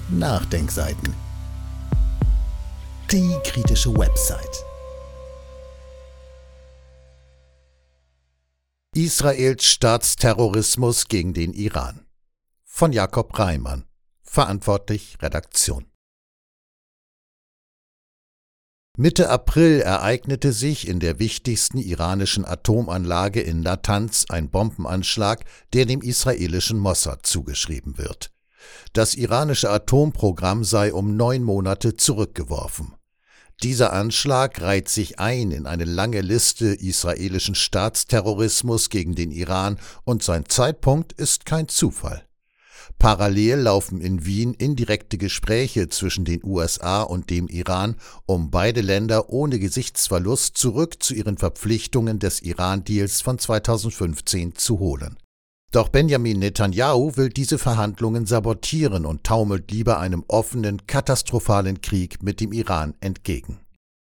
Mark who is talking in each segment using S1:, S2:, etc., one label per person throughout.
S1: Nachdenkseiten. Die kritische Website. Israels Staatsterrorismus gegen den Iran. Von Jakob Reimann. Verantwortlich Redaktion. Mitte April ereignete sich in der wichtigsten iranischen Atomanlage in Natanz ein Bombenanschlag, der dem israelischen Mossad zugeschrieben wird. Das iranische Atomprogramm sei um 9 Monate zurückgeworfen. Dieser Anschlag reiht sich ein in eine lange Liste israelischen Staatsterrorismus gegen den Iran und sein Zeitpunkt ist kein Zufall. Parallel laufen in Wien indirekte Gespräche zwischen den USA und dem Iran, um beide Länder ohne Gesichtsverlust zurück zu ihren Verpflichtungen des Iran-Deals von 2015 zu holen. Doch Benjamin Netanyahu will diese Verhandlungen sabotieren und taumelt lieber einem offenen, katastrophalen Krieg mit dem Iran entgegen.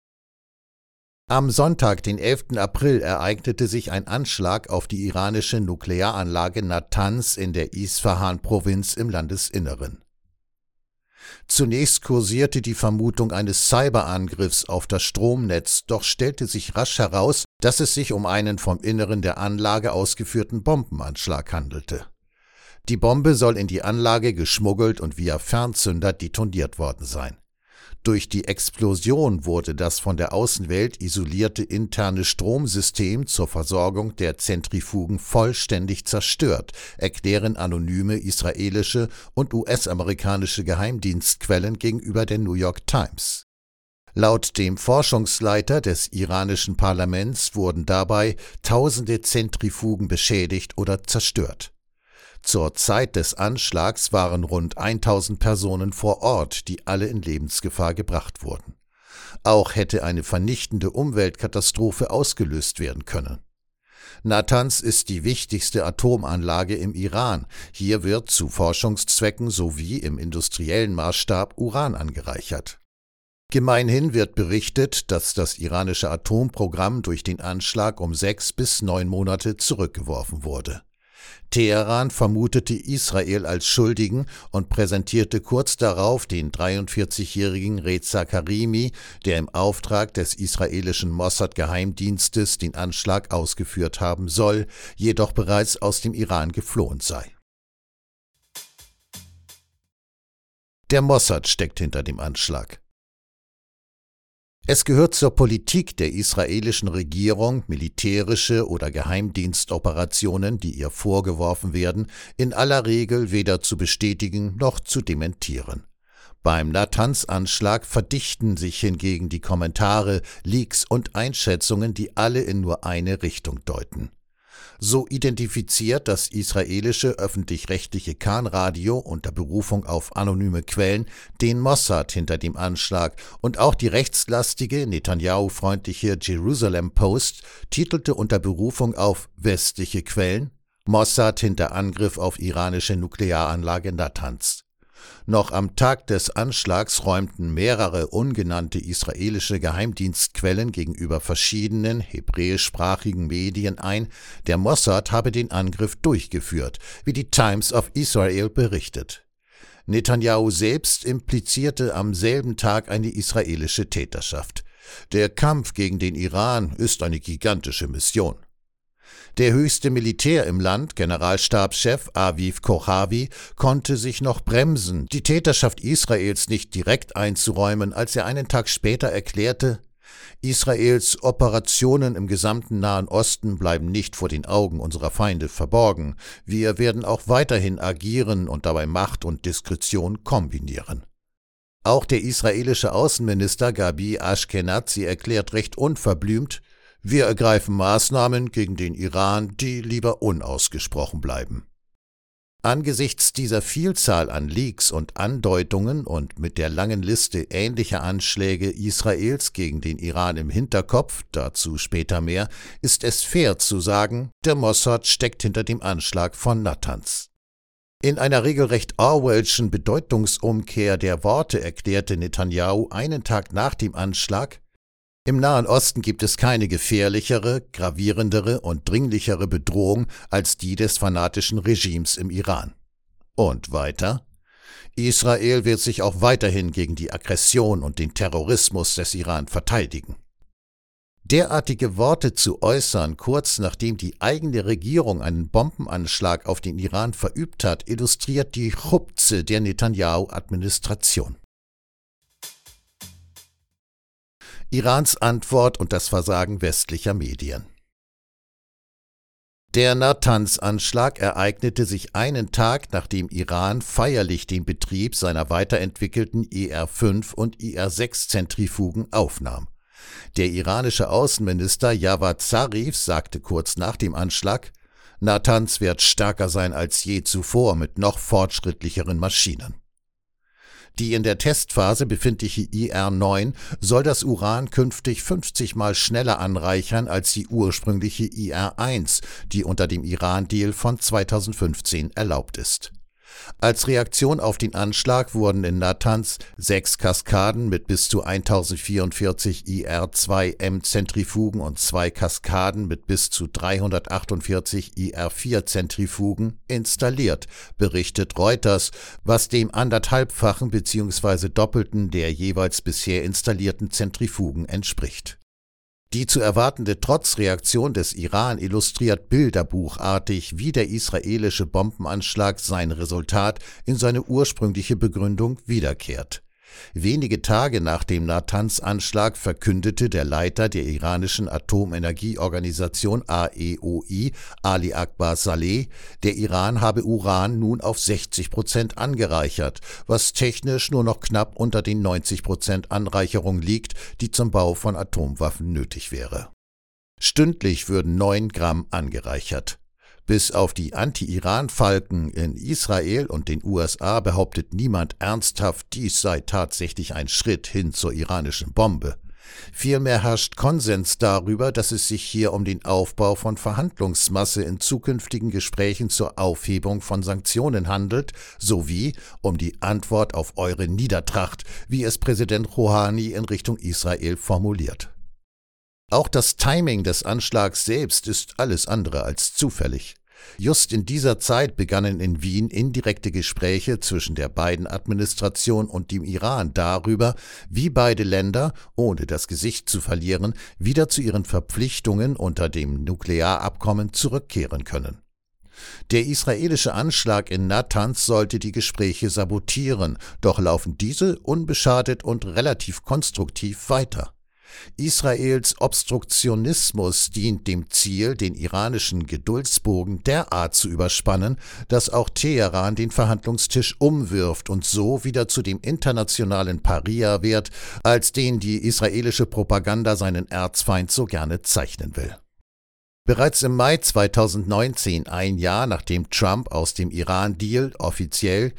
S1: Am Sonntag, den 11. April, ereignete sich ein Anschlag auf die iranische Nuklearanlage Natanz in der Isfahan-Provinz im Landesinneren. Zunächst kursierte die Vermutung eines Cyberangriffs auf das Stromnetz, doch stellte sich rasch heraus, dass es sich um einen vom Inneren der Anlage ausgeführten Bombenanschlag handelte. Die Bombe soll in die Anlage geschmuggelt und via Fernzünder detoniert worden sein. Durch die Explosion wurde das von der Außenwelt isolierte interne Stromsystem zur Versorgung der Zentrifugen vollständig zerstört, erklären anonyme israelische und US-amerikanische Geheimdienstquellen gegenüber der New York Times. Laut dem Forschungsleiter des iranischen Parlaments wurden dabei tausende Zentrifugen beschädigt oder zerstört. Zur Zeit des Anschlags waren rund 1000 Personen vor Ort, die alle in Lebensgefahr gebracht wurden. Auch hätte eine vernichtende Umweltkatastrophe ausgelöst werden können. Natanz ist die wichtigste Atomanlage im Iran. Hier wird zu Forschungszwecken sowie im industriellen Maßstab Uran angereichert. Gemeinhin wird berichtet, dass das iranische Atomprogramm durch den Anschlag um 6 bis 9 Monate zurückgeworfen wurde. Teheran vermutete Israel als Schuldigen und präsentierte kurz darauf den 43-jährigen Reza Karimi, der im Auftrag des israelischen Mossad-Geheimdienstes den Anschlag ausgeführt haben soll, jedoch bereits aus dem Iran geflohen sei. Der Mossad steckt hinter dem Anschlag. Es gehört zur Politik der israelischen Regierung, militärische oder Geheimdienstoperationen, die ihr vorgeworfen werden, in aller Regel weder zu bestätigen noch zu dementieren. Beim Natanz-Anschlag verdichten sich hingegen die Kommentare, Leaks und Einschätzungen, die alle in nur eine Richtung deuten. So identifiziert das israelische öffentlich-rechtliche Kan-Radio unter Berufung auf anonyme Quellen den Mossad hinter dem Anschlag und auch die rechtslastige, Netanyahu-freundliche Jerusalem Post titelte unter Berufung auf westliche Quellen Mossad hinter Angriff auf iranische Nuklearanlage Natanz. Noch am Tag des Anschlags räumten mehrere ungenannte israelische Geheimdienstquellen gegenüber verschiedenen hebräischsprachigen Medien ein, der Mossad habe den Angriff durchgeführt, wie die Times of Israel berichtet. Netanyahu selbst implizierte am selben Tag eine israelische Täterschaft. Der Kampf gegen den Iran ist eine gigantische Mission. Der höchste Militär im Land, Generalstabschef Aviv Kochavi, konnte sich noch bremsen, die Täterschaft Israels nicht direkt einzuräumen, als er einen Tag später erklärte, Israels Operationen im gesamten Nahen Osten bleiben nicht vor den Augen unserer Feinde verborgen. Wir werden auch weiterhin agieren und dabei Macht und Diskretion kombinieren. Auch der israelische Außenminister Gabi Ashkenazi erklärt recht unverblümt, wir ergreifen Maßnahmen gegen den Iran, die lieber unausgesprochen bleiben. Angesichts dieser Vielzahl an Leaks und Andeutungen und mit der langen Liste ähnlicher Anschläge Israels gegen den Iran im Hinterkopf, dazu später mehr, ist es fair zu sagen, der Mossad steckt hinter dem Anschlag von Natanz. In einer regelrecht orwellschen Bedeutungsumkehr der Worte erklärte Netanyahu einen Tag nach dem Anschlag, im Nahen Osten gibt es keine gefährlichere, gravierendere und dringlichere Bedrohung als die des fanatischen Regimes im Iran. Und weiter: Israel wird sich auch weiterhin gegen die Aggression und den Terrorismus des Iran verteidigen. Derartige Worte zu äußern, kurz nachdem die eigene Regierung einen Bombenanschlag auf den Iran verübt hat, illustriert die Chupze der Netanyahu-Administration. Irans Antwort und das Versagen westlicher Medien. Der Natanz-Anschlag ereignete sich einen Tag, nachdem Iran feierlich den Betrieb seiner weiterentwickelten IR-5 und IR-6-Zentrifugen aufnahm. Der iranische Außenminister Javad Zarif sagte kurz nach dem Anschlag, Natanz wird stärker sein als je zuvor mit noch fortschrittlicheren Maschinen. Die in der Testphase befindliche IR-9 soll das Uran künftig 50 Mal schneller anreichern als die ursprüngliche IR-1, die unter dem Iran-Deal von 2015 erlaubt ist. Als Reaktion auf den Anschlag wurden in Natanz 6 Kaskaden mit bis zu 1044 IR-2M-Zentrifugen und 2 Kaskaden mit bis zu 348 IR-4-Zentrifugen installiert, berichtet Reuters, was dem anderthalbfachen bzw. doppelten der jeweils bisher installierten Zentrifugen entspricht. Die zu erwartende Trotzreaktion des Iran illustriert bilderbuchartig, wie der israelische Bombenanschlag sein Resultat in seine ursprüngliche Begründung wiederkehrt. Wenige Tage nach dem Natanz-Anschlag verkündete der Leiter der iranischen Atomenergieorganisation AEOI, Ali Akbar Saleh, der Iran habe Uran nun auf 60% angereichert, was technisch nur noch knapp unter den 90% Anreicherung liegt, die zum Bau von Atomwaffen nötig wäre. Stündlich würden 9 Gramm angereichert. Bis auf die Anti-Iran-Falken in Israel und den USA behauptet niemand ernsthaft, dies sei tatsächlich ein Schritt hin zur iranischen Bombe. Vielmehr herrscht Konsens darüber, dass es sich hier um den Aufbau von Verhandlungsmasse in zukünftigen Gesprächen zur Aufhebung von Sanktionen handelt, sowie um die Antwort auf eure Niedertracht, wie es Präsident Rouhani in Richtung Israel formuliert. Auch das Timing des Anschlags selbst ist alles andere als zufällig. Just in dieser Zeit begannen in Wien indirekte Gespräche zwischen der Biden-Administration und dem Iran darüber, wie beide Länder, ohne das Gesicht zu verlieren, wieder zu ihren Verpflichtungen unter dem Nuklearabkommen zurückkehren können. Der israelische Anschlag in Natanz sollte die Gespräche sabotieren, doch laufen diese unbeschadet und relativ konstruktiv weiter. Israels Obstruktionismus dient dem Ziel, den iranischen Geduldsbogen derart zu überspannen, dass auch Teheran den Verhandlungstisch umwirft und so wieder zu dem internationalen Paria wird, als den die israelische Propaganda seinen Erzfeind so gerne zeichnen will. Bereits im Mai 2019, ein Jahr nachdem Trump aus dem Iran-Deal offiziell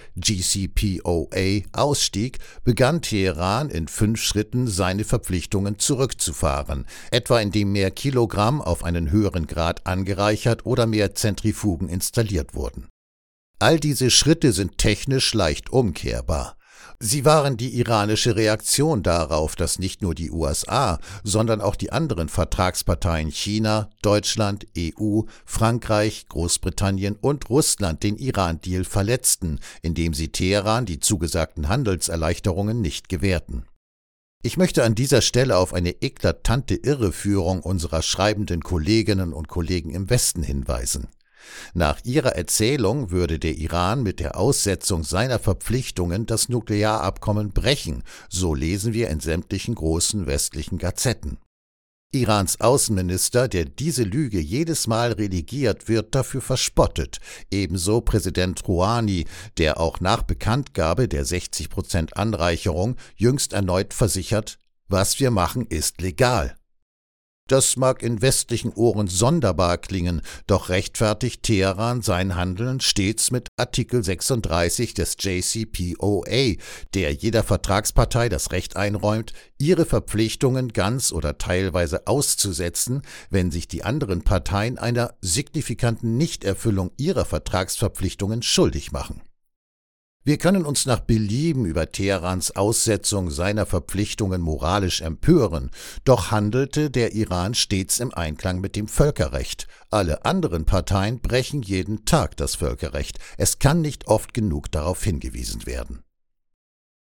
S1: JCPOA ausstieg, begann Teheran in 5 Schritten seine Verpflichtungen zurückzufahren, etwa indem mehr Kilogramm auf einen höheren Grad angereichert oder mehr Zentrifugen installiert wurden. All diese Schritte sind technisch leicht umkehrbar. Sie waren die iranische Reaktion darauf, dass nicht nur die USA, sondern auch die anderen Vertragsparteien China, Deutschland, EU, Frankreich, Großbritannien und Russland den Iran-Deal verletzten, indem sie Teheran die zugesagten Handelserleichterungen nicht gewährten. Ich möchte an dieser Stelle auf eine eklatante Irreführung unserer schreibenden Kolleginnen und Kollegen im Westen hinweisen. Nach ihrer Erzählung würde der Iran mit der Aussetzung seiner Verpflichtungen das Nuklearabkommen brechen, so lesen wir in sämtlichen großen westlichen Gazetten. Irans Außenminister, der diese Lüge jedes Mal redigiert, wird dafür verspottet, ebenso Präsident Rouhani, der auch nach Bekanntgabe der 60% Anreicherung jüngst erneut versichert, was wir machen, ist legal. Das mag in westlichen Ohren sonderbar klingen, doch rechtfertigt Teheran sein Handeln stets mit Artikel 36 des JCPOA, der jeder Vertragspartei das Recht einräumt, ihre Verpflichtungen ganz oder teilweise auszusetzen, wenn sich die anderen Parteien einer signifikanten Nichterfüllung ihrer Vertragsverpflichtungen schuldig machen. Wir können uns nach Belieben über Teherans Aussetzung seiner Verpflichtungen moralisch empören, doch handelte der Iran stets im Einklang mit dem Völkerrecht. Alle anderen Parteien brechen jeden Tag das Völkerrecht. Es kann nicht oft genug darauf hingewiesen werden.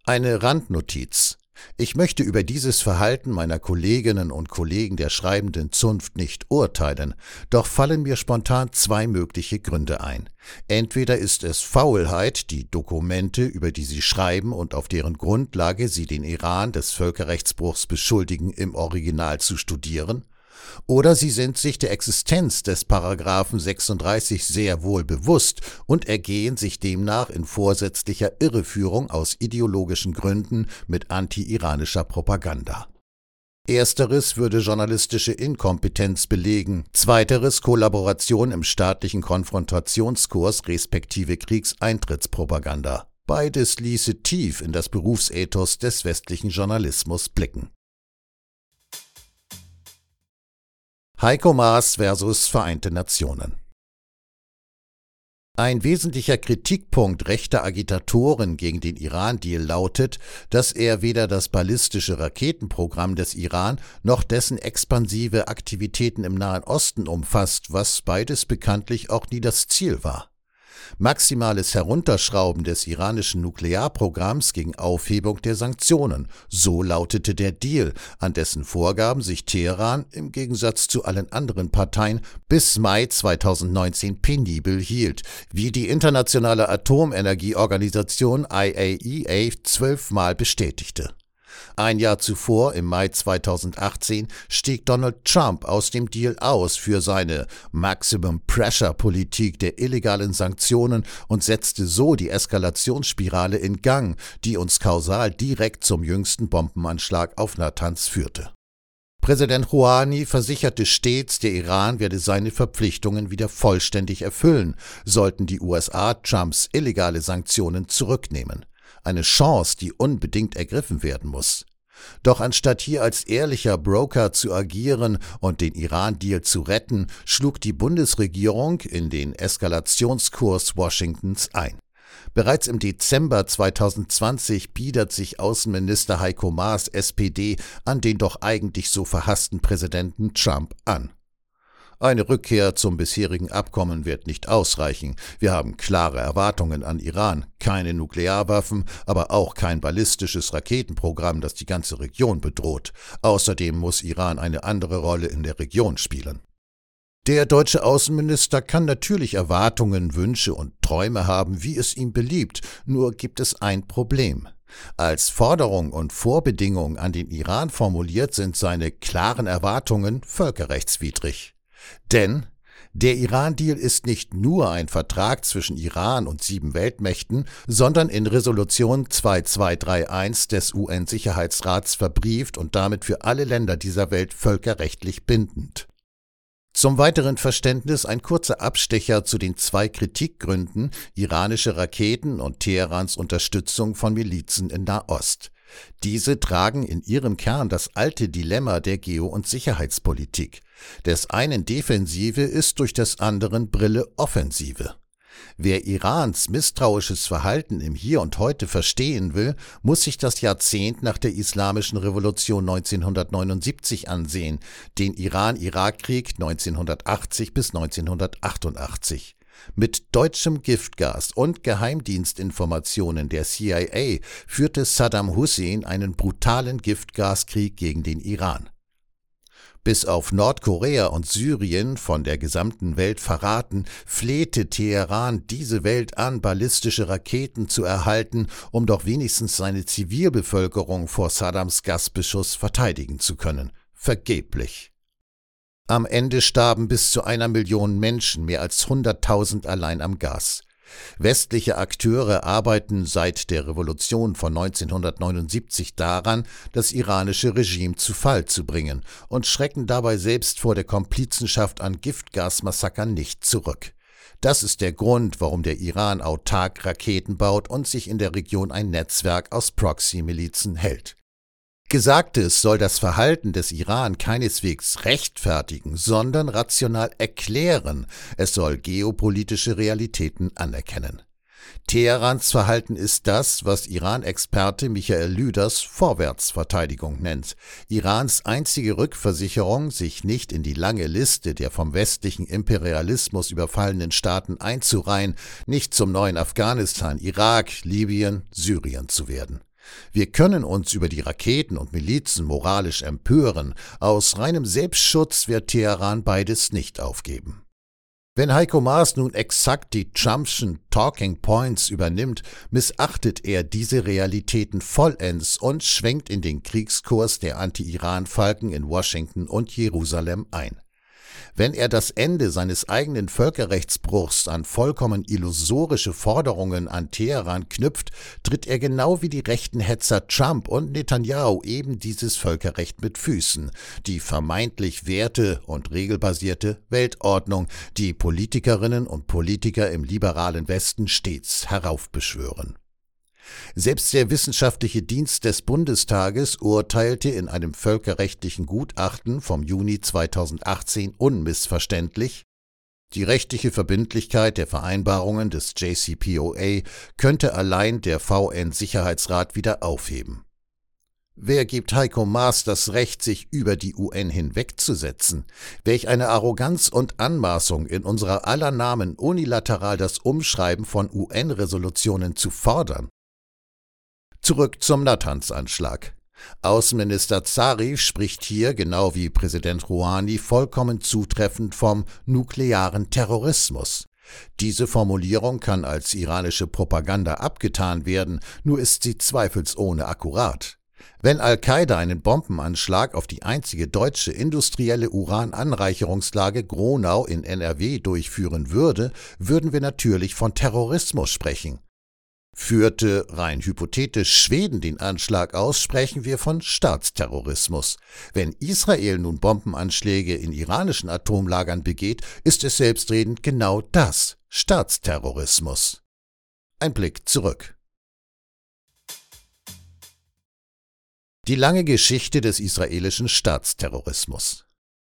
S1: Eine Randnotiz. Ich möchte über dieses Verhalten meiner Kolleginnen und Kollegen der schreibenden Zunft nicht urteilen, doch fallen mir spontan zwei mögliche Gründe ein. Entweder ist es Faulheit, die Dokumente, über die sie schreiben und auf deren Grundlage sie den Iran des Völkerrechtsbruchs beschuldigen, im Original zu studieren, oder sie sind sich der Existenz des Paragraphen 36 sehr wohl bewusst und ergehen sich demnach in vorsätzlicher Irreführung aus ideologischen Gründen mit anti-iranischer Propaganda. Ersteres würde journalistische Inkompetenz belegen, zweiteres Kollaboration im staatlichen Konfrontationskurs respektive Kriegseintrittspropaganda. Beides ließe tief in das Berufsethos des westlichen Journalismus blicken. Heiko Maas versus Vereinte Nationen. Ein wesentlicher Kritikpunkt rechter Agitatoren gegen den Iran-Deal lautet, dass er weder das ballistische Raketenprogramm des Iran noch dessen expansive Aktivitäten im Nahen Osten umfasst, was beides bekanntlich auch nie das Ziel war. Maximales Herunterschrauben des iranischen Nuklearprogramms gegen Aufhebung der Sanktionen, so lautete der Deal, an dessen Vorgaben sich Teheran im Gegensatz zu allen anderen Parteien bis Mai 2019 penibel hielt, wie die internationale Atomenergieorganisation IAEA 12-mal bestätigte. Ein Jahr zuvor, im Mai 2018, stieg Donald Trump aus dem Deal aus für seine Maximum-Pressure-Politik der illegalen Sanktionen und setzte so die Eskalationsspirale in Gang, die uns kausal direkt zum jüngsten Bombenanschlag auf Natanz führte. Präsident Rouhani versicherte stets, der Iran werde seine Verpflichtungen wieder vollständig erfüllen, sollten die USA Trumps illegale Sanktionen zurücknehmen. Eine Chance, die unbedingt ergriffen werden muss. Doch anstatt hier als ehrlicher Broker zu agieren und den Iran-Deal zu retten, schlug die Bundesregierung in den Eskalationskurs Washingtons ein. Bereits im Dezember 2020 biedert sich Außenminister Heiko Maas, SPD, an den doch eigentlich so verhassten Präsidenten Trump an. Eine Rückkehr zum bisherigen Abkommen wird nicht ausreichen. Wir haben klare Erwartungen an Iran. Keine Nuklearwaffen, aber auch kein ballistisches Raketenprogramm, das die ganze Region bedroht. Außerdem muss Iran eine andere Rolle in der Region spielen. Der deutsche Außenminister kann natürlich Erwartungen, Wünsche und Träume haben, wie es ihm beliebt. Nur gibt es ein Problem. Als Forderung und Vorbedingung an den Iran formuliert sind seine klaren Erwartungen völkerrechtswidrig. Denn der Iran-Deal ist nicht nur ein Vertrag zwischen Iran und 7 Weltmächten, sondern in Resolution 2231 des UN-Sicherheitsrats verbrieft und damit für alle Länder dieser Welt völkerrechtlich bindend. Zum weiteren Verständnis ein kurzer Abstecher zu den 2 Kritikgründen iranische Raketen und Teherans Unterstützung von Milizen in Nahost. Diese tragen in ihrem Kern das alte Dilemma der Geo- und Sicherheitspolitik. Des einen Defensive ist durch des anderen Brille Offensive. Wer Irans misstrauisches Verhalten im Hier und Heute verstehen will, muss sich das Jahrzehnt nach der Islamischen Revolution 1979 ansehen, den Iran-Irak-Krieg 1980 bis 1988. Mit deutschem Giftgas und Geheimdienstinformationen der CIA führte Saddam Hussein einen brutalen Giftgaskrieg gegen den Iran. Bis auf Nordkorea und Syrien, von der gesamten Welt verraten, flehte Teheran diese Welt an, ballistische Raketen zu erhalten, um doch wenigstens seine Zivilbevölkerung vor Saddams Gasbeschuss verteidigen zu können. Vergeblich. Am Ende starben bis zu 1 Million Menschen, mehr als 100.000 allein am Gas. Westliche Akteure arbeiten seit der Revolution von 1979 daran, das iranische Regime zu Fall zu bringen und schrecken dabei selbst vor der Komplizenschaft an Giftgasmassakern nicht zurück. Das ist der Grund, warum der Iran autark Raketen baut und sich in der Region ein Netzwerk aus Proxy-Milizen hält. Gesagtes soll das Verhalten des Iran keineswegs rechtfertigen, sondern rational erklären. Es soll geopolitische Realitäten anerkennen. Teherans Verhalten ist das, was Iran-Experte Michael Lüders Vorwärtsverteidigung nennt. Irans einzige Rückversicherung, sich nicht in die lange Liste der vom westlichen Imperialismus überfallenen Staaten einzureihen, nicht zum neuen Afghanistan, Irak, Libyen, Syrien zu werden. Wir können uns über die Raketen und Milizen moralisch empören, aus reinem Selbstschutz wird Teheran beides nicht aufgeben. Wenn Heiko Maas nun exakt die Trumpschen Talking Points übernimmt, missachtet er diese Realitäten vollends und schwenkt in den Kriegskurs der Anti-Iran-Falken in Washington und Jerusalem ein. Wenn er das Ende seines eigenen Völkerrechtsbruchs an vollkommen illusorische Forderungen an Teheran knüpft, tritt er genau wie die rechten Hetzer Trump und Netanyahu eben dieses Völkerrecht mit Füßen, die vermeintlich werte- und regelbasierte Weltordnung, die Politikerinnen und Politiker im liberalen Westen stets heraufbeschwören. Selbst der Wissenschaftliche Dienst des Bundestages urteilte in einem völkerrechtlichen Gutachten vom Juni 2018 unmissverständlich: Die rechtliche Verbindlichkeit der Vereinbarungen des JCPOA könnte allein der VN-Sicherheitsrat wieder aufheben. Wer gibt Heiko Maas das Recht, sich über die UN hinwegzusetzen? Welch eine Arroganz und Anmaßung, in unserer aller Namen unilateral das Umschreiben von UN-Resolutionen zu fordern. Zurück zum Natanz-Anschlag. Außenminister Zarif spricht hier, genau wie Präsident Rouhani, vollkommen zutreffend vom nuklearen Terrorismus. Diese Formulierung kann als iranische Propaganda abgetan werden, nur ist sie zweifelsohne akkurat. Wenn Al-Qaida einen Bombenanschlag auf die einzige deutsche industrielle Urananreicherungslage Gronau in NRW durchführen würde, würden wir natürlich von Terrorismus sprechen. Führte, rein hypothetisch, Schweden den Anschlag aus, sprechen wir von Staatsterrorismus. Wenn Israel nun Bombenanschläge in iranischen Atomlagern begeht, ist es selbstredend genau das, Staatsterrorismus. Ein Blick zurück. Die lange Geschichte des israelischen Staatsterrorismus.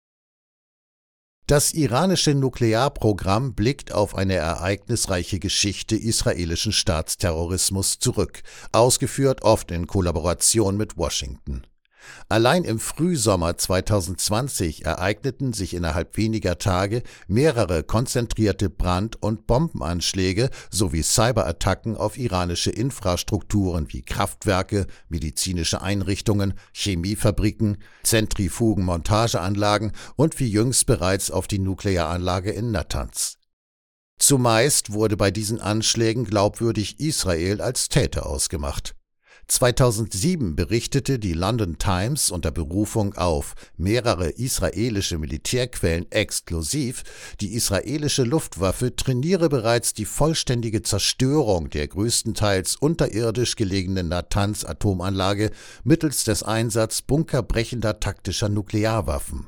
S1: Das iranische Nuklearprogramm blickt auf eine ereignisreiche Geschichte israelischen Staatsterrorismus zurück, ausgeführt oft in Kollaboration mit Washington. Allein im Frühsommer 2020 ereigneten sich innerhalb weniger Tage mehrere konzentrierte Brand- und Bombenanschläge sowie Cyberattacken auf iranische Infrastrukturen wie Kraftwerke, medizinische Einrichtungen, Chemiefabriken, Zentrifugenmontageanlagen und wie jüngst bereits auf die Nuklearanlage in Natanz. Zumeist wurde bei diesen Anschlägen glaubwürdig Israel als Täter ausgemacht. 2007 berichtete die London Times unter Berufung auf mehrere israelische Militärquellen exklusiv, die israelische Luftwaffe trainiere bereits die vollständige Zerstörung der größtenteils unterirdisch gelegenen Natanz-Atomanlage mittels des Einsatzes bunkerbrechender taktischer Nuklearwaffen.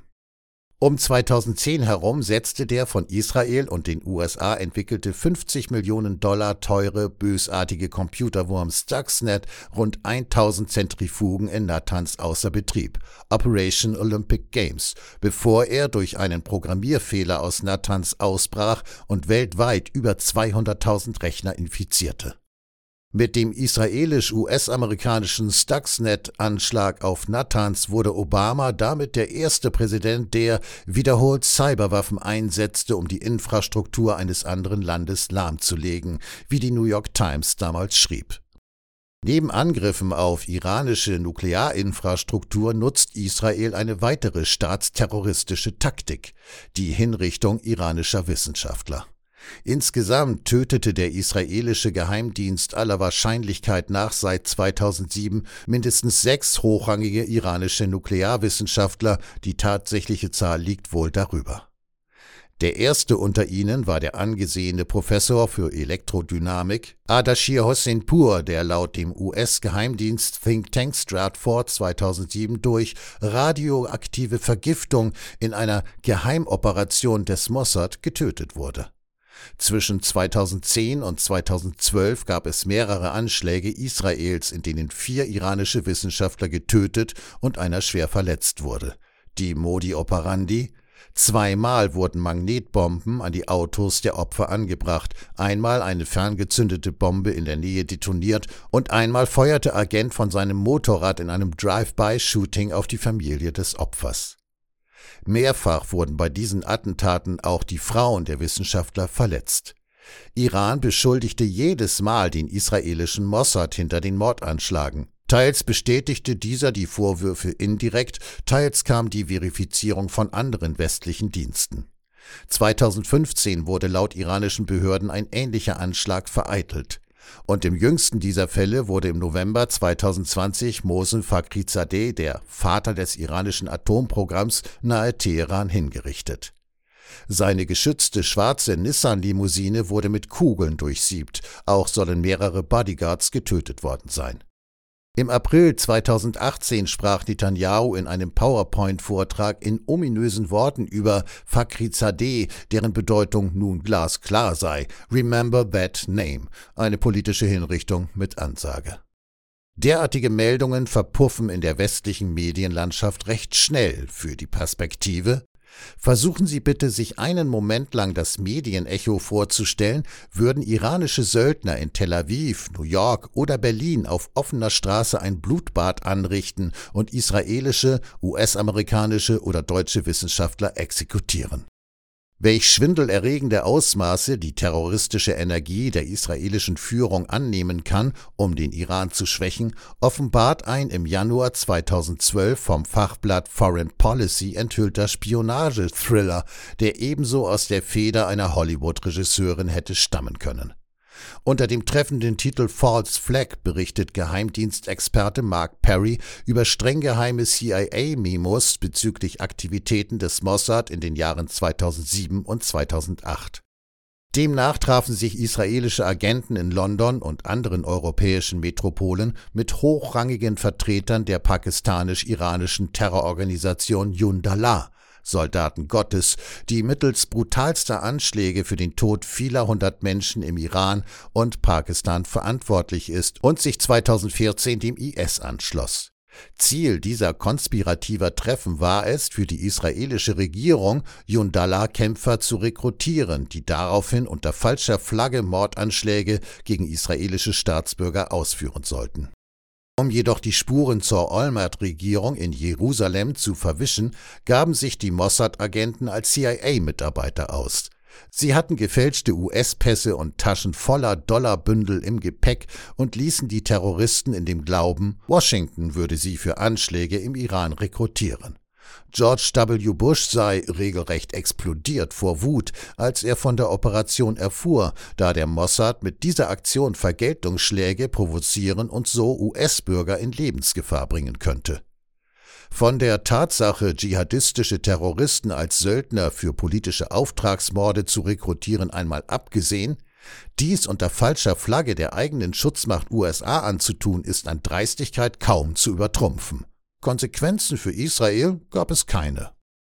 S1: Um 2010 herum setzte der von Israel und den USA entwickelte 50 Millionen Dollar teure, bösartige Computerwurm Stuxnet rund 1000 Zentrifugen in Natanz außer Betrieb, Operation Olympic Games, bevor er durch einen Programmierfehler aus Natanz ausbrach und weltweit über 200.000 Rechner infizierte. Mit dem israelisch-US-amerikanischen Stuxnet-Anschlag auf Natanz wurde Obama damit der erste Präsident, der wiederholt Cyberwaffen einsetzte, um die Infrastruktur eines anderen Landes lahmzulegen, wie die New York Times damals schrieb. Neben Angriffen auf iranische Nuklearinfrastruktur nutzt Israel eine weitere staatsterroristische Taktik, die Hinrichtung iranischer Wissenschaftler. Insgesamt tötete der israelische Geheimdienst aller Wahrscheinlichkeit nach seit 2007 mindestens 6 hochrangige iranische Nuklearwissenschaftler, die tatsächliche Zahl liegt wohl darüber. Der erste unter ihnen war der angesehene Professor für Elektrodynamik Ardashir Hossein-Pur, der laut dem US-Geheimdienst Think Tank Stratfor 2007 durch radioaktive Vergiftung in einer Geheimoperation des Mossad getötet wurde. Zwischen 2010 und 2012 gab es mehrere Anschläge Israels, in denen 4 iranische Wissenschaftler getötet und einer schwer verletzt wurde. Die Modi operandi: 2-mal wurden Magnetbomben an die Autos der Opfer angebracht, einmal eine ferngezündete Bombe in der Nähe detoniert und einmal feuerte Agent von seinem Motorrad in einem Drive-by-Shooting auf die Familie des Opfers. Mehrfach wurden bei diesen Attentaten auch die Frauen der Wissenschaftler verletzt. Iran beschuldigte jedes Mal den israelischen Mossad hinter den Mordanschlägen. Teils bestätigte dieser die Vorwürfe indirekt, teils kam die Verifizierung von anderen westlichen Diensten. 2015 wurde laut iranischen Behörden ein ähnlicher Anschlag vereitelt. Und im jüngsten dieser Fälle wurde im November 2020 Mohsen Fakhrizadeh, der Vater des iranischen Atomprogramms, nahe Teheran hingerichtet. Seine geschützte schwarze Nissan-Limousine wurde mit Kugeln durchsiebt, auch sollen mehrere Bodyguards getötet worden sein. Im April 2018 sprach Netanyahu in einem PowerPoint-Vortrag in ominösen Worten über Fakhrizadeh, deren Bedeutung nun glasklar sei. Remember that name, eine politische Hinrichtung mit Ansage. Derartige Meldungen verpuffen in der westlichen Medienlandschaft recht schnell. Für die Perspektive: Versuchen Sie bitte, sich einen Moment lang das Medienecho vorzustellen, würden iranische Söldner in Tel Aviv, New York oder Berlin auf offener Straße ein Blutbad anrichten und israelische, US-amerikanische oder deutsche Wissenschaftler exekutieren. Welch schwindelerregende Ausmaße die terroristische Energie der israelischen Führung annehmen kann, um den Iran zu schwächen, offenbart ein im Januar 2012 vom Fachblatt Foreign Policy enthüllter Spionage-Thriller, der ebenso aus der Feder einer Hollywood-Regisseurin hätte stammen können. Unter dem treffenden Titel False Flag berichtet Geheimdienstexperte Mark Perry über streng geheime CIA-Memos bezüglich Aktivitäten des Mossad in den Jahren 2007 und 2008. Demnach trafen sich israelische Agenten in London und anderen europäischen Metropolen mit hochrangigen Vertretern der pakistanisch-iranischen Terrororganisation Jundallah, Soldaten Gottes, die mittels brutalster Anschläge für den Tod vieler hundert Menschen im Iran und Pakistan verantwortlich ist und sich 2014 dem IS anschloss. Ziel dieser konspirativer Treffen war es, für die israelische Regierung Jundallah-Kämpfer zu rekrutieren, die daraufhin unter falscher Flagge Mordanschläge gegen israelische Staatsbürger ausführen sollten. Um jedoch die Spuren zur Olmert-Regierung in Jerusalem zu verwischen, gaben sich die Mossad-Agenten als CIA-Mitarbeiter aus. Sie hatten gefälschte US-Pässe und Taschen voller Dollarbündel im Gepäck und ließen die Terroristen in dem Glauben, Washington würde sie für Anschläge im Iran rekrutieren. George W. Bush sei regelrecht explodiert vor Wut, als er von der Operation erfuhr, da der Mossad mit dieser Aktion Vergeltungsschläge provozieren und so US-Bürger in Lebensgefahr bringen könnte. Von der Tatsache, dschihadistische Terroristen als Söldner für politische Auftragsmorde zu rekrutieren, einmal abgesehen, dies unter falscher Flagge der eigenen Schutzmacht USA anzutun, ist an Dreistigkeit kaum zu übertrumpfen. Konsequenzen für Israel gab es keine.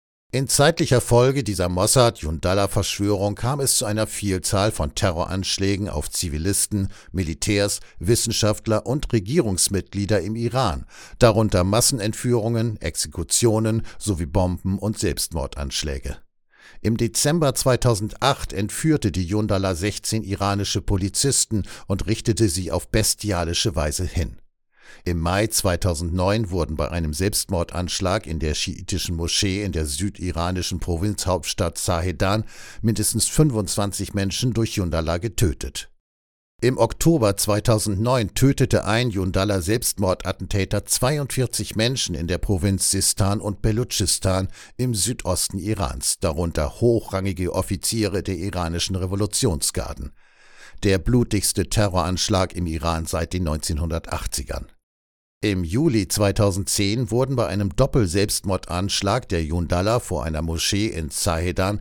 S1: In zeitlicher Folge dieser Mossad-Jundallah-Verschwörung kam es zu einer Vielzahl von Terroranschlägen auf Zivilisten, Militärs, Wissenschaftler und Regierungsmitglieder im Iran, darunter Massenentführungen, Exekutionen sowie Bomben- und Selbstmordanschläge. Im Dezember 2008 entführte die Jundallah 16 iranische Polizisten und richtete sie auf bestialische Weise hin. Im Mai 2009 wurden bei einem Selbstmordanschlag in der schiitischen Moschee in der südiranischen Provinzhauptstadt Zahedan mindestens 25 Menschen durch Jundallah getötet. Im Oktober 2009 tötete ein Jundallah-Selbstmordattentäter 42 Menschen in der Provinz Sistan und Belutschistan im Südosten Irans, darunter hochrangige Offiziere der iranischen Revolutionsgarden. Der blutigste Terroranschlag im Iran seit den 1980ern. Im Juli 2010 wurden bei einem Doppel-Selbstmordanschlag der Jundallah vor einer Moschee in Zahedan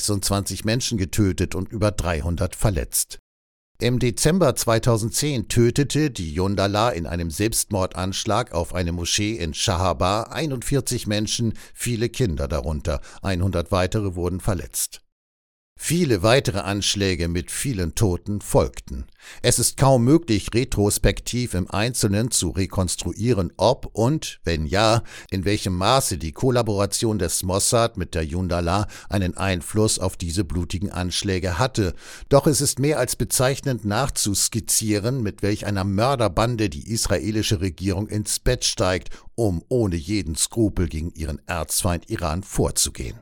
S1: 26 Menschen getötet und über 300 verletzt. Im Dezember 2010 tötete die Jundallah in einem Selbstmordanschlag auf eine Moschee in Shahabar 41 Menschen, viele Kinder darunter, 100 weitere wurden verletzt. Viele weitere Anschläge mit vielen Toten folgten. Es ist kaum möglich, retrospektiv im Einzelnen zu rekonstruieren, ob und, wenn ja, in welchem Maße die Kollaboration des Mossad mit der Jundallah einen Einfluss auf diese blutigen Anschläge hatte. Doch es ist mehr als bezeichnend nachzuskizzieren, mit welch einer Mörderbande die israelische Regierung ins Bett steigt, um ohne jeden Skrupel gegen ihren Erzfeind Iran vorzugehen.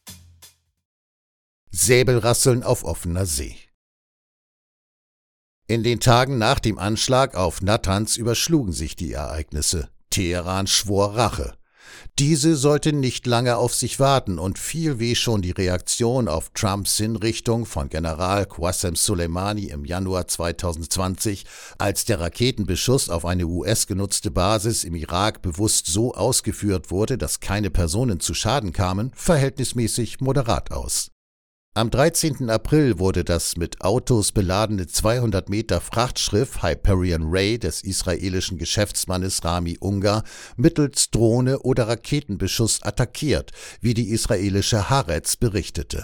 S1: Säbelrasseln auf offener See. In den Tagen nach dem Anschlag auf Natanz überschlugen sich die Ereignisse. Teheran schwor Rache. Diese sollte nicht lange auf sich warten und fiel wie schon die Reaktion auf Trumps Hinrichtung von General Qasem Soleimani im Januar 2020, als der Raketenbeschuss auf eine US-genutzte Basis im Irak bewusst so ausgeführt wurde, dass keine Personen zu Schaden kamen, verhältnismäßig moderat aus. Am 13. April wurde das mit Autos beladene 200 Meter Frachtschiff Hyperion Ray des israelischen Geschäftsmannes Rami Ungar mittels Drohne oder Raketenbeschuss attackiert, wie die israelische Haaretz berichtete.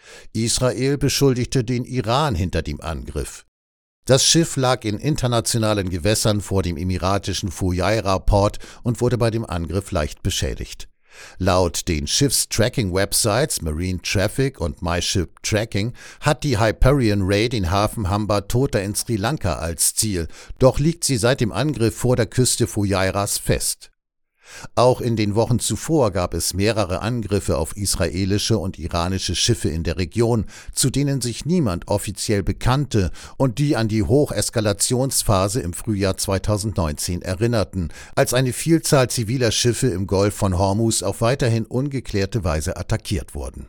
S1: Israel beschuldigte den Iran hinter dem Angriff. Das Schiff lag in internationalen Gewässern vor dem emiratischen Fujairah-Port und wurde bei dem Angriff leicht beschädigt. Laut den Schiffstracking-Websites Marine Traffic und MyShip Tracking hat die Hyperion Ray den Hafen Hambantota in Sri Lanka als Ziel, doch liegt sie seit dem Angriff vor der Küste Fujairahs fest. Auch in den Wochen zuvor gab es mehrere Angriffe auf israelische und iranische Schiffe in der Region, zu denen sich niemand offiziell bekannte und die an die Hocheskalationsphase im Frühjahr 2019 erinnerten, als eine Vielzahl ziviler Schiffe im Golf von Hormuz auf weiterhin ungeklärte Weise attackiert wurden.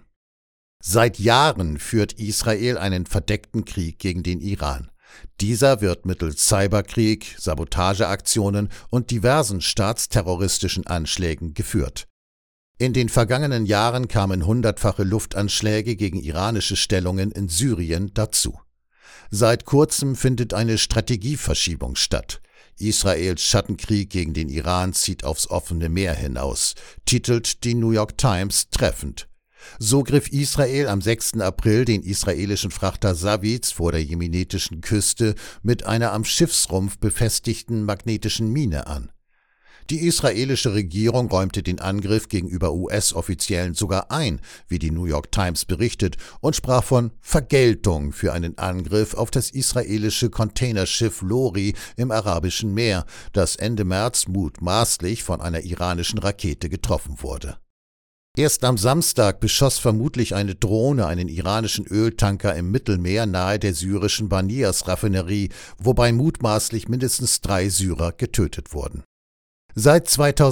S1: Seit Jahren führt Israel einen verdeckten Krieg gegen den Iran. Dieser wird mittels Cyberkrieg, Sabotageaktionen und diversen staatsterroristischen Anschlägen geführt. In den vergangenen Jahren kamen hundertfache Luftanschläge gegen iranische Stellungen in Syrien dazu. Seit kurzem findet eine Strategieverschiebung statt. Israels Schattenkrieg gegen den Iran zieht aufs offene Meer hinaus, titelt die New York Times treffend. So griff Israel am 6. April den israelischen Frachter Savitz vor der jemenitischen Küste mit einer am Schiffsrumpf befestigten magnetischen Mine an. Die israelische Regierung räumte den Angriff gegenüber US-Offiziellen sogar ein, wie die New York Times berichtet, und sprach von Vergeltung für einen Angriff auf das israelische Containerschiff Lori im Arabischen Meer, das Ende März mutmaßlich von einer iranischen Rakete getroffen wurde. Erst am Samstag beschoss vermutlich eine Drohne einen iranischen Öltanker im Mittelmeer nahe der syrischen Banias-Raffinerie, wobei mutmaßlich mindestens 3 Syrer getötet wurden. Seit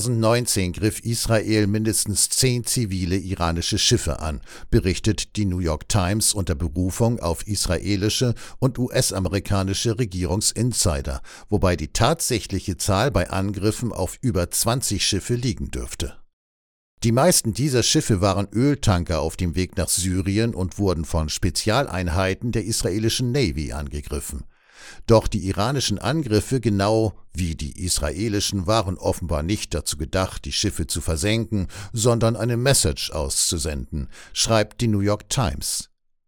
S1: 2019 griff Israel mindestens 10 zivile iranische Schiffe an, berichtet die New York Times unter Berufung auf israelische und US-amerikanische Regierungsinsider, wobei die tatsächliche Zahl bei Angriffen auf über 20 Schiffe liegen dürfte. Die meisten dieser Schiffe waren Öltanker auf dem Weg nach Syrien und wurden von Spezialeinheiten der israelischen Navy angegriffen. Doch die iranischen Angriffe, genau wie die israelischen, waren offenbar nicht dazu gedacht, die Schiffe zu versenken, sondern eine Message auszusenden, schreibt die New York Times.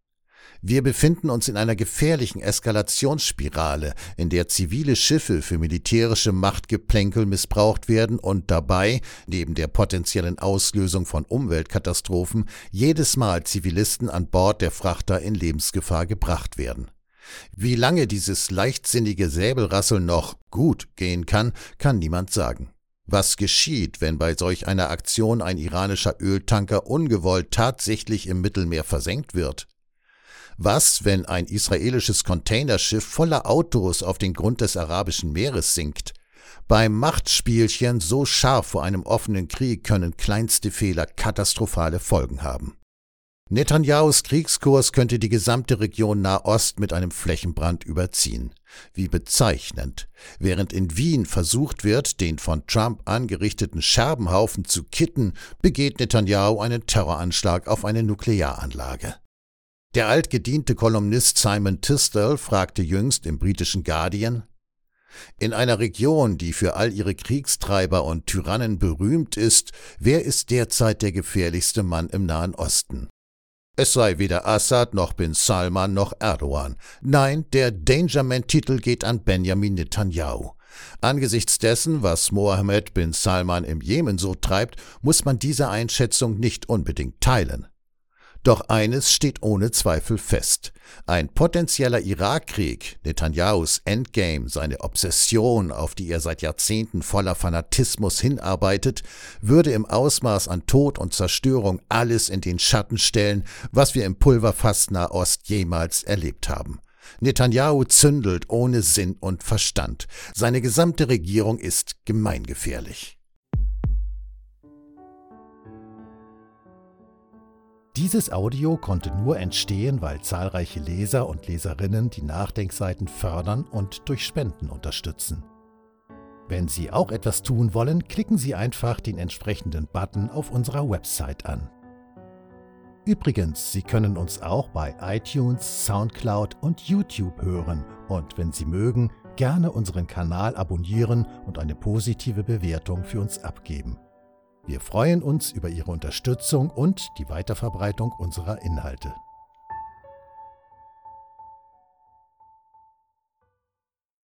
S1: Wir befinden uns in einer gefährlichen Eskalationsspirale, in der zivile Schiffe für militärische Machtgeplänkel missbraucht werden und dabei, neben der potenziellen Auslösung von Umweltkatastrophen, jedes Mal Zivilisten an Bord der Frachter in Lebensgefahr gebracht werden. Wie lange dieses leichtsinnige Säbelrasseln noch gut gehen kann, kann niemand sagen. Was geschieht, wenn bei solch einer Aktion ein iranischer Öltanker ungewollt tatsächlich im Mittelmeer versenkt wird? Was, wenn ein israelisches Containerschiff voller Autos auf den Grund des Arabischen Meeres sinkt? Beim Machtspielchen so scharf vor einem offenen Krieg können kleinste Fehler katastrophale Folgen haben. Netanyahus Kriegskurs könnte die gesamte Region Nahost mit einem Flächenbrand überziehen. Wie bezeichnend. Während in Wien versucht wird, den von Trump angerichteten Scherbenhaufen zu kitten, begeht Netanyahu einen Terroranschlag auf eine Nuklearanlage. Der altgediente Kolumnist Simon Tisdale fragte jüngst im britischen Guardian: In einer Region, die für all ihre Kriegstreiber und Tyrannen berühmt ist, wer ist derzeit der gefährlichste Mann im Nahen Osten? Es sei weder Assad noch Bin Salman noch Erdogan. Nein, der Dangerman-Titel geht an Benjamin Netanyahu. Angesichts dessen, was Mohammed bin Salman im Jemen so treibt, muss man diese Einschätzung nicht unbedingt teilen. Doch eines steht ohne Zweifel fest. Ein potenzieller Irakkrieg, Netanyahus Endgame, seine Obsession, auf die er seit Jahrzehnten voller Fanatismus hinarbeitet, würde im Ausmaß an Tod und Zerstörung alles in den Schatten stellen, was wir im Pulverfass Nahost jemals erlebt haben. Netanjahu zündelt ohne Sinn und Verstand. Seine gesamte Regierung ist gemeingefährlich. Dieses Audio konnte nur entstehen, weil zahlreiche Leser und Leserinnen die Nachdenkseiten fördern und durch Spenden unterstützen. Wenn Sie auch etwas tun wollen, klicken Sie einfach den entsprechenden Button auf unserer Website an. Übrigens, Sie können uns auch bei iTunes, Soundcloud und YouTube hören und wenn Sie mögen, gerne unseren Kanal abonnieren und eine positive Bewertung für uns abgeben. Wir freuen uns über Ihre Unterstützung und die Weiterverbreitung unserer Inhalte.